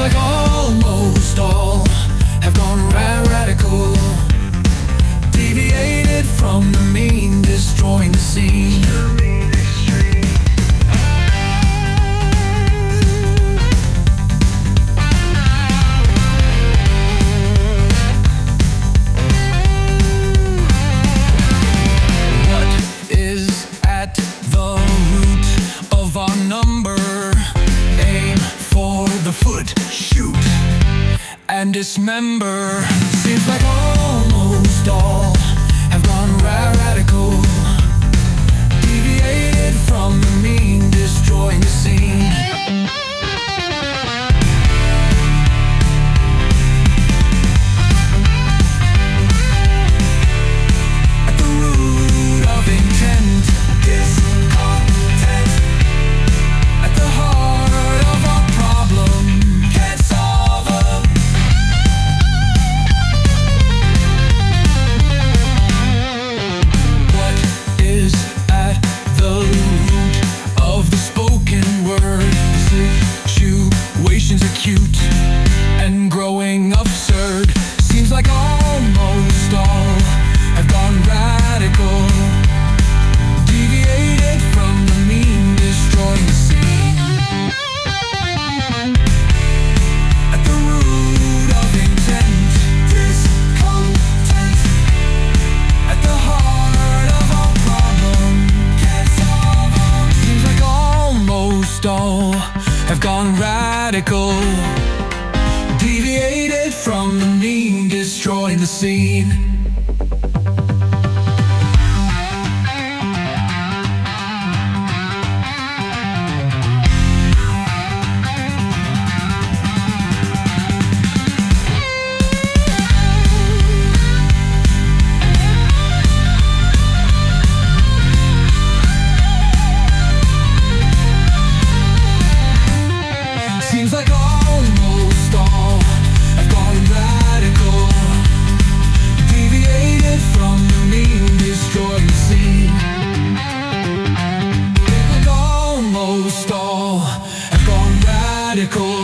like almost all have gone radical, deviated from the mean, destroying the scene. What is at the root of our number? Aim for the foot, shoot and dismember. Seems like almost all have gone radical, deviated from the mean, destroying the scene. At the root of intent, discontent. At the heart of our problem, can't solve 'em. What is at the root of the spoken word? Situations acute and growing absurd. Seems like almost all have gone radical, deviated from the mean, destroying the scene. At the root of intent, discontent. At the heart of our problem, can't solve 'em. Seems like almost all have gone radical, deviated from the mean, destroying the scene. Seems like almost all have gone radical, deviated from the mean, destroying the scene. Like almost all have gone radical,